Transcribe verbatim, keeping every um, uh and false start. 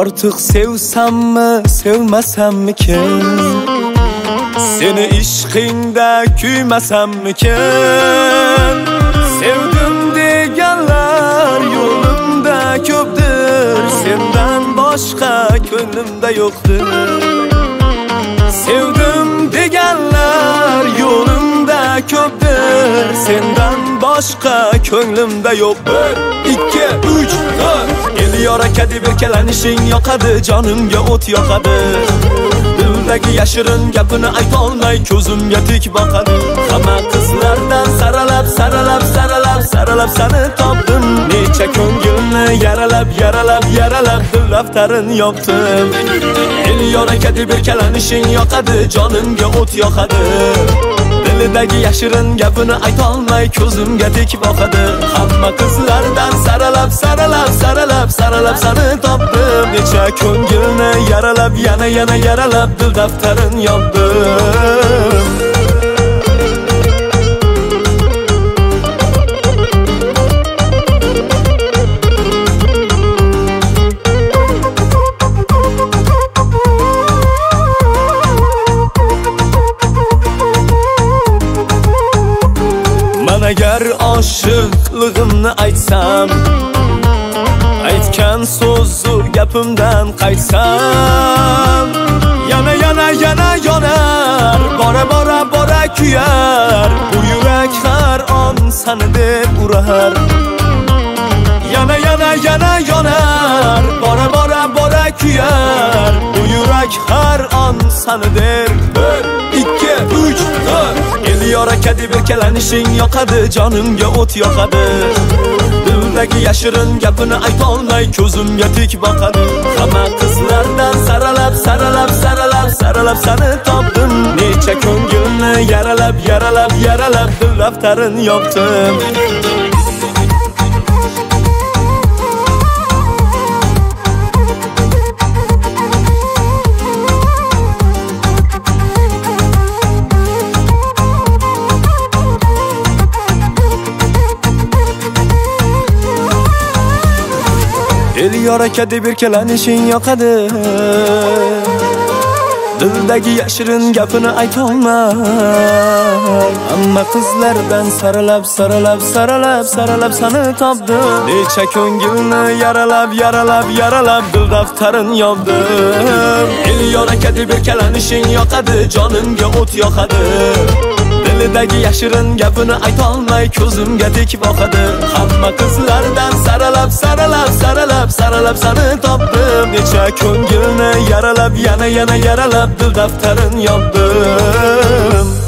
Artık sevsammi, sevmasammikin? Seni ishqingda kuymasammikin? Sevdim deganlar yo'limda ko'pdir, sendan boshqa ko'nglimda yo'qdir. Sevdim deganlar yo'limda ko'pdir, sendan boshqa ko'nglimda yo'q. bir ikki uch to'rt Elyor aka deb erkalanishing yoqadi, jonimga o't yoqadi. Dildagi yashirin gapini aytolmay ko'zimga tik boqadi. Hamma qizlardan saralab saralab saralab saralab seni topdim. Necha ko'ngilni yaralab yaralab yaralab dil daftarin yopdim. Elyor aka deb erkalanishing yoqadi, jonimga o't yoqadi. Dildagi yashirin gapini aytolmay ko'zimga tik boqadi. Hamma qizlardan saralab saralab saralab saralab seni topdim. Necha ko'ngilni yaralab yana yana yaralab dil daftarin yopdim. Agar oshiqligimni aytsam, aytgan so'zu gapimdan qaytsam, yana yana yana yonar, bora bora bora kuyar, bu yurak har on seni deb urar. Yana yana yana yonar, bora bora bora kuyar, bu yurak har on seni deb. bir ikki uch to'rt Elyor aka deb erkalanishing yoqadi, jonimga o't yoqadi. Dildagi yashirin gapini aytolmay ko'zimga tik boqadi. Hamma qizlardan saralab saralab saralab saralab seni topdim. Necha ko'ngilni yaralab yaralab yaralab dil daftarin yopdim. Elyor aka deb erkalanishing yoqadi. Dildagi yashirin gapini aytolmay, hamma qizlardan saralab saralab saralab saralab seni topdim. Necha ko'ngilni yaralab yaralab yaralab dil daftarin yopdim. Elyor aka deb erkalanishing yoqadi, jonimga o't yoqadi. Dildagi yashirin gapini aytolmay ko'zimga tik boqadi. Hamma qizlardan saralab saralab saralab saralab seni topdim. Necha ko'ngilni yaralab yana yana yaralab dil daftarin yopdim.